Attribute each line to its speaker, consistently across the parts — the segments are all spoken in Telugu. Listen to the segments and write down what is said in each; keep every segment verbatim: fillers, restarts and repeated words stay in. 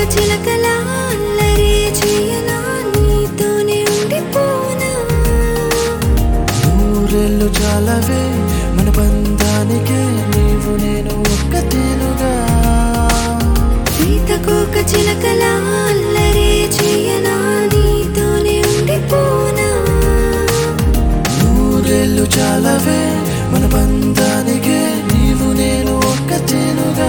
Speaker 1: చిలకలా అల్లరి చేయనా నీతోనే ఉండిపోనా
Speaker 2: నూరెళ్ళు చాలవే మన బంధానికే నీవు నేను ఒక్కటేనుగా
Speaker 1: సీతకోక చిలకలా అల్లరి చేయనా నీతోనే ఉండిపోనా
Speaker 2: నూరెళ్ళు చాలవే మన బంధానికే నీవు నేను ఒక్కటేనుగా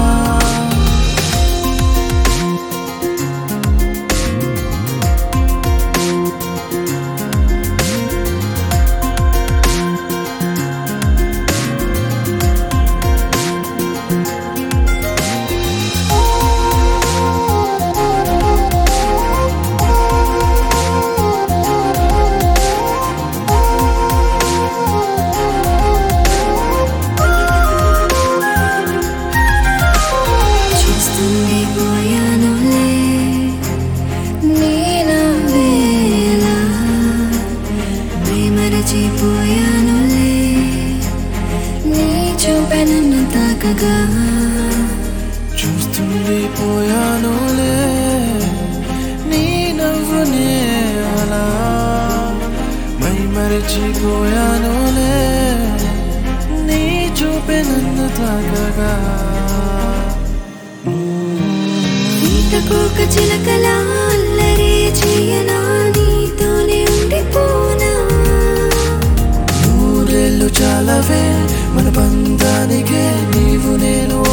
Speaker 1: మరచిపోయానులే నీ చూపే నన్ను తాకగా
Speaker 2: చూస్తుంది పోయానులే నీ నవ్వునే అలా మై మరచిపోయానులే నీ చూపే నన్ను తాకగా
Speaker 1: సీతకోక చిలకలా అల్లరి చేయనా నీతోనే ఉండిపోనా
Speaker 2: నూరెళ్ళు చాలవే మన బంధానికే నీవు నేను